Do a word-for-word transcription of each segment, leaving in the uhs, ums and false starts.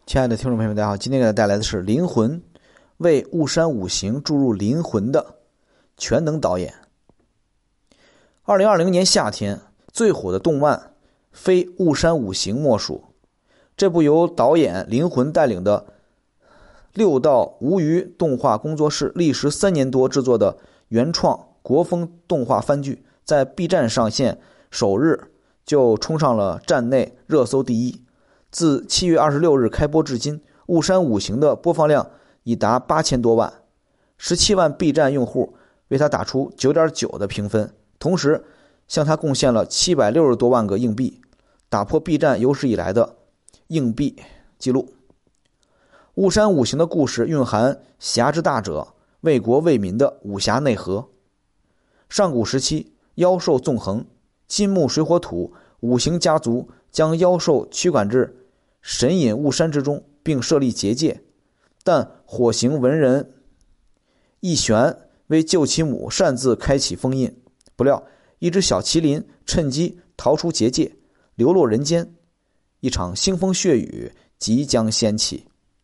亲爱的听众朋友们，大家好，今天给大家带来的是《灵魂》，为雾山五行注入灵魂的全能导演。二零二零年夏天最火的动漫非雾山五行莫属。这部由导演灵魂带领的六道无余动画工作室历时三年多制作的原创国风动画番剧，在 B 站上线首日就冲上了站内热搜第一。自七月二十六日开播至今，雾山五行的播放量已达八千多万，十七万 B 站用户为他打出 九点九 的评分，同时向他贡献了七百六十多万个硬币，打破 B 站有史以来的硬币记录。雾山五行的故事蕴含侠之大者为国为民的武侠内核。上古时期，妖兽纵横，金木水火土五行家族将妖兽驱赶至神隐雾山之中，并设立结界，但火行文人一玄为救其母擅自开启封印，不料一只小麒麟趁机逃出结界，流落人间，一场腥风血雨即将掀起。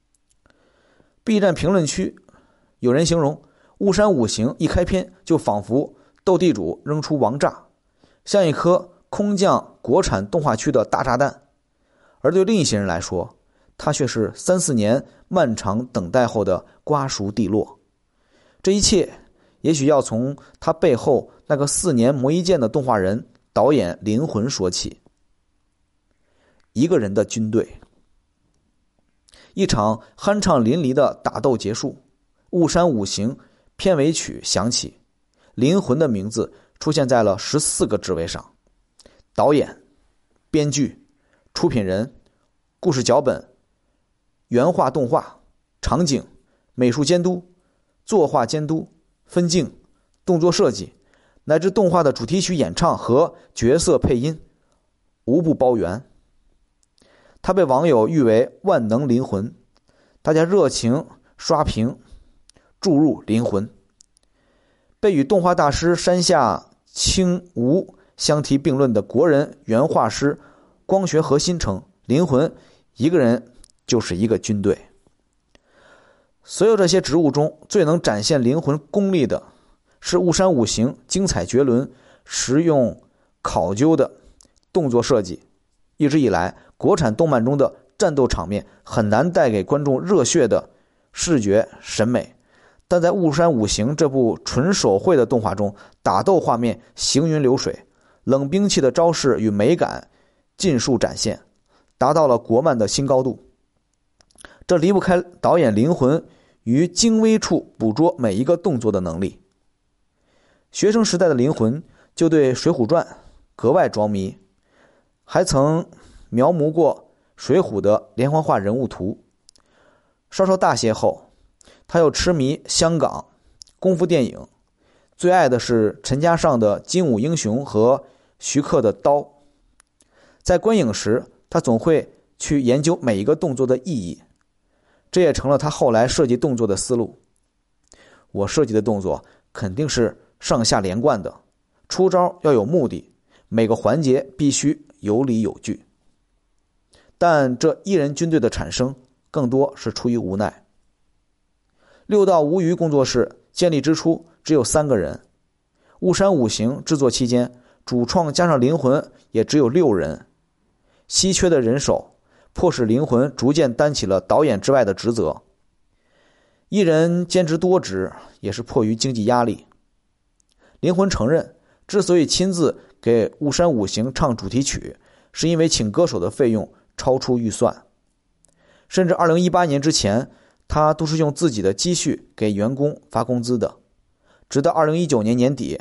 B 站评论区有人形容雾山五行一开篇就仿佛斗地主扔出王炸，像一颗空降国产动画区的大炸弹，而对另一些人来说，它却是三四年漫长等待后的瓜熟蒂落。这一切也许要从他背后那个四年磨一剑的动画人导演灵魂说起。一个人的军队，一场酣畅淋漓的打斗结束，雾山五行片尾曲响起，灵魂的名字出现在了十四个职位上。导演、编剧、出品人、故事脚本、原画动画、场景、美术监督、作画监督、分镜、动作设计，乃至动画的主题曲演唱和角色配音，无不包圆。他被网友誉为万能灵魂，大家热情刷屏注入灵魂。被与动画大师山下清吾相提并论的国人原画师光学核心称，灵魂一个人就是一个军队。所有这些职务中最能展现灵魂功力的是雾山五行精彩绝伦、实用考究的动作设计。一直以来，国产动漫中的战斗场面很难带给观众热血的视觉审美，但在雾山五行这部纯手绘的动画中，打斗画面行云流水，冷兵器的招式与美感尽数展现，达到了国漫的新高度。这离不开导演灵魂于精微处捕捉每一个动作的能力。学生时代的灵魂就对《水浒传》格外着迷，还曾描摹过水浒的连环画人物图。稍稍大些后，他又痴迷香港功夫电影，最爱的是陈嘉上的《精武英雄》和徐克的《刀》。在观影时，他总会去研究每一个动作的意义，这也成了他后来设计动作的思路。我设计的动作肯定是上下连贯的，出招要有目的，每个环节必须有理有据。但这一人军队的产生更多是出于无奈。六道无余工作室建立之初只有三个人，雾山五行制作期间，主创加上灵魂也只有六人。稀缺的人手迫使灵魂逐渐担起了导演之外的职责，一人兼职多职也是迫于经济压力。灵魂承认，之所以亲自给雾山五行唱主题曲，是因为请歌手的费用超出预算，甚至二零一八年之前，他都是用自己的积蓄给员工发工资的。直到二零一九年年底，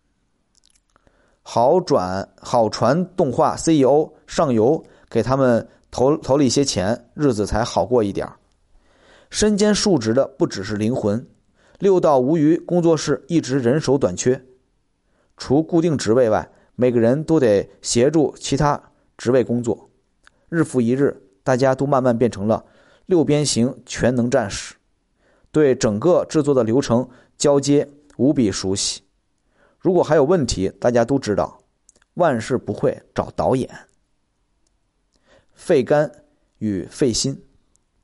好转好传动画 C E O 上游给他们投投了一些钱，日子才好过一点。身兼数职的不只是灵魂，六道无余工作室一直人手短缺，除固定职位外，每个人都得协助其他职位工作。日复一日，大家都慢慢变成了六边形全能战士，对整个制作的流程交接无比熟悉。如果还有问题，大家都知道，万事不会找导演。费肝与费心，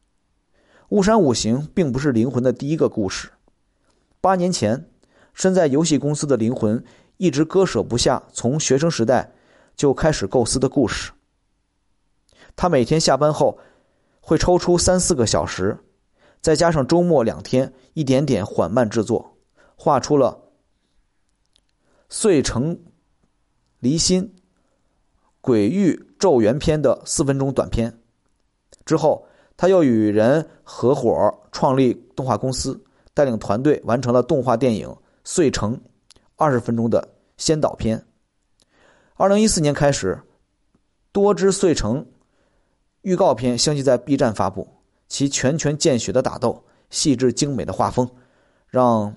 雾山五行并不是灵魂的第一个故事。八年前，身在游戏公司的灵魂一直割舍不下从学生时代就开始构思的故事。他每天下班后会抽出三四个小时，再加上周末两天，一点点缓慢制作，画出了遂城离心鬼域咒元篇的四分钟短片。之后他又与人合伙创立动画公司，带领团队完成了动画电影《遂城》二十分钟的先导片。二零一四年开始，多支《遂城》预告片相继在 B 站发布，其拳拳见血的打斗、细致精美的画风，让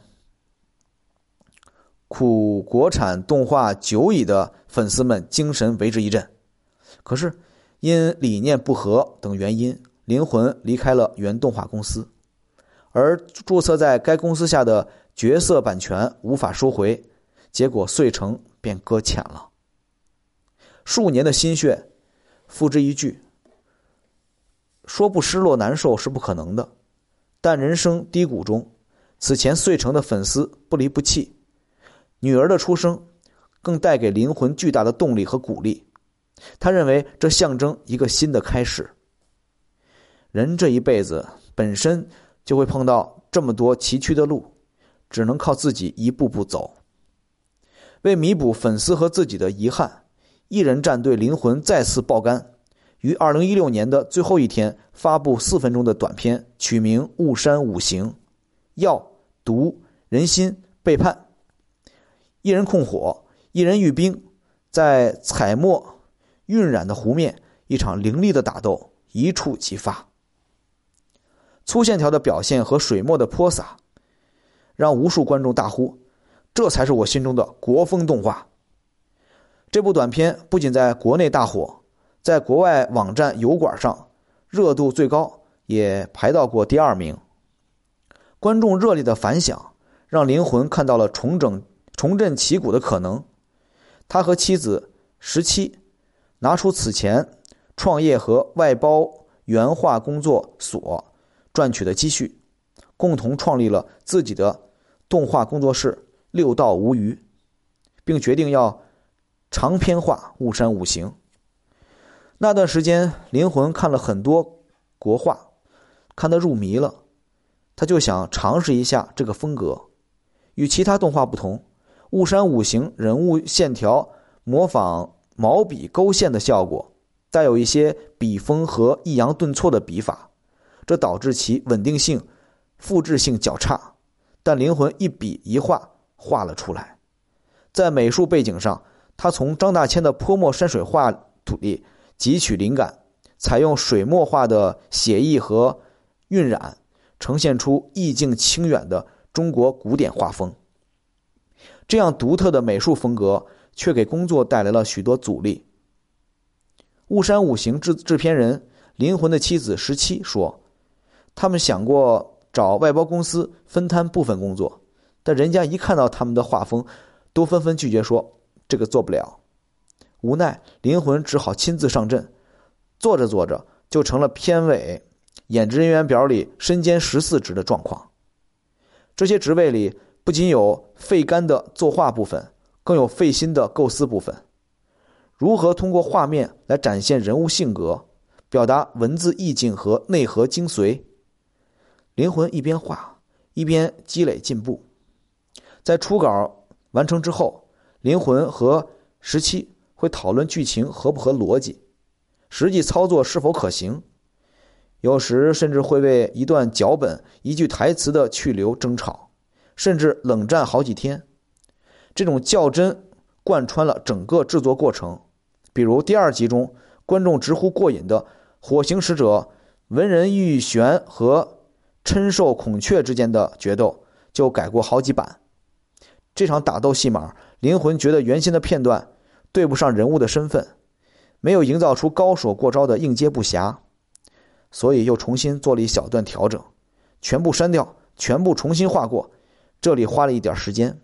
苦国产动画久矣的粉丝们精神为之一振。可是因理念不合等原因，灵魂离开了原动画公司，而注册在该公司下的角色版权无法收回，结果遂城便搁浅了。数年的心血付之一炬，说不失落难受是不可能的，但人生低谷中，此前遂城的粉丝不离不弃，女儿的出生更带给灵魂巨大的动力和鼓励。他认为这象征一个新的开始。人这一辈子本身就会碰到这么多崎岖的路，只能靠自己一步步走。为弥补粉丝和自己的遗憾，艺人战队灵魂再次爆肝，于二零一六年的最后一天发布四分钟的短片，取名《雾山五行》，药、毒、人心、背叛。一人控火，一人御冰，在彩墨晕染的湖面，一场凌厉的打斗一触即发。粗线条的表现和水墨的泼洒，让无数观众大呼：这才是我心中的国风动画。这部短片不仅在国内大火，在国外网站油管上热度最高，也排到过第二名。观众热烈的反响让灵魂看到了重整重振旗鼓的可能。他和妻子十七拿出此前创业和外包原画工作所赚取的积蓄，共同创立了自己的动画工作室六道无余，并决定要长篇化雾山五行。那段时间灵魂看了很多国画，看得入迷了，他就想尝试一下这个风格。与其他动画不同，雾山五行人物线条模仿毛笔勾线的效果，带有一些笔锋和抑扬顿挫的笔法，这导致其稳定性、复制性较差，但灵魂一笔一画画了出来。在美术背景上，他从张大千的泼墨山水画图里汲取灵感，采用水墨画的写意和晕染，呈现出意境清远的中国古典画风。这样独特的美术风格却给工作带来了许多阻力。雾山五行制制片人灵魂的妻子十七说，他们想过找外包公司分摊部分工作，但人家一看到他们的画风，都纷纷拒绝说这个做不了。无奈灵魂只好亲自上阵，做着做着就成了片尾演职人员表里身兼十四职的状况。这些职位里不仅有费肝的作画部分，更有费心的构思部分。如何通过画面来展现人物性格，表达文字意境和内核精髓？灵魂一边画一边积累进步。在初稿完成之后，灵魂和十七会讨论剧情合不合逻辑，实际操作是否可行，有时甚至会为一段脚本、一句台词的去留争吵，甚至冷战好几天。这种较真贯穿了整个制作过程。比如第二集中观众直呼过瘾的火行使者文人玉玄和嗔兽孔雀之间的决斗就改过好几版。这场打斗戏码，灵魂觉得原先的片段对不上人物的身份，没有营造出高手过招的应接不暇，所以又重新做了一小段调整，全部删掉，全部重新画过，这里花了一点时间。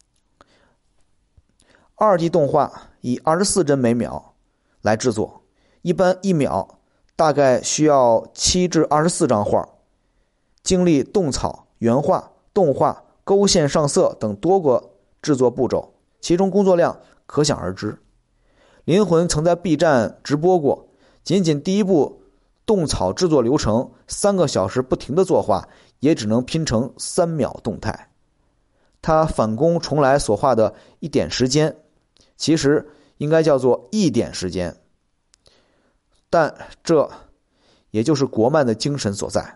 二 D 动画以二十四帧每秒来制作，一般一秒大概需要七至二十四张画， 经历动草、原画、动画、勾线上色等多个制作步骤，其中工作量可想而知。灵魂曾在 B 站直播过，仅仅第一部动草制作流程，三个小时不停的作画，也只能拼成三秒动态。他返工重来所画的一点时间，其实应该叫做一点时间，但这也就是国漫的精神所在。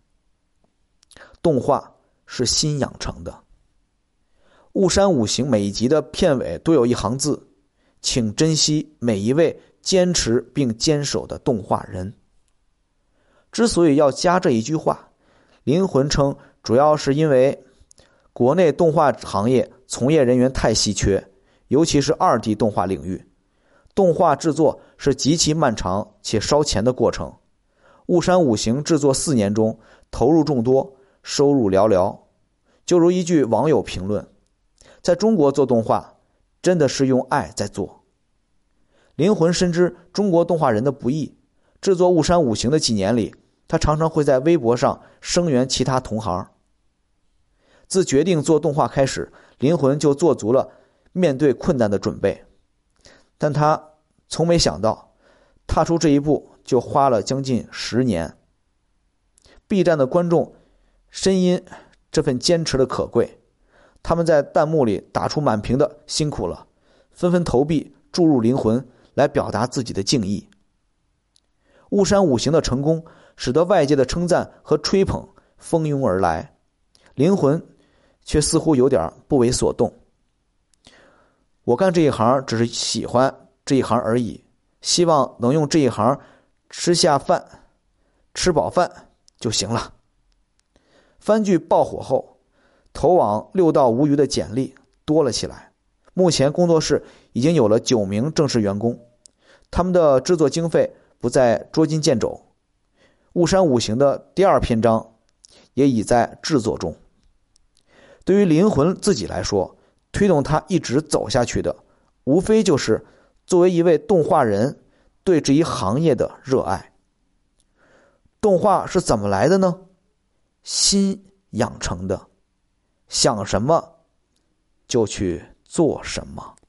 动画是心养成的。雾山五行每一集的片尾都有一行字，请珍惜每一位坚持并坚守的动画人。之所以要加这一句话，灵魂称主要是因为国内动画行业从业人员太稀缺，尤其是 二 D 动画领域，动画制作是极其漫长且烧钱的过程。雾山五行制作四年中，投入众多，收入寥寥。就如一句网友评论，在中国做动画真的是用爱在做。灵魂深知中国动画人的不易，制作雾山五行的几年里，他常常会在微博上声援其他同行。自决定做动画开始，灵魂就做足了面对困难的准备，但他从没想到踏出这一步就花了将近十年。 B 站的观众深因这份坚持的可贵，他们在弹幕里打出满屏的辛苦了，纷纷投币注入灵魂，来表达自己的敬意。雾山五行的成功使得外界的称赞和吹捧蜂拥而来，灵魂却似乎有点不为所动。我干这一行只是喜欢这一行而已，希望能用这一行吃下饭，吃饱饭就行了。番剧爆火后，投往六道无余的简历多了起来。目前工作室已经有了九名正式员工，他们的制作经费不再捉襟见肘。雾山五行的第二篇章也已在制作中。对于灵魂自己来说，推动他一直走下去的，无非就是作为一位动画人对这一行业的热爱。动画是怎么来的呢？心养成的，想什么就去做什么。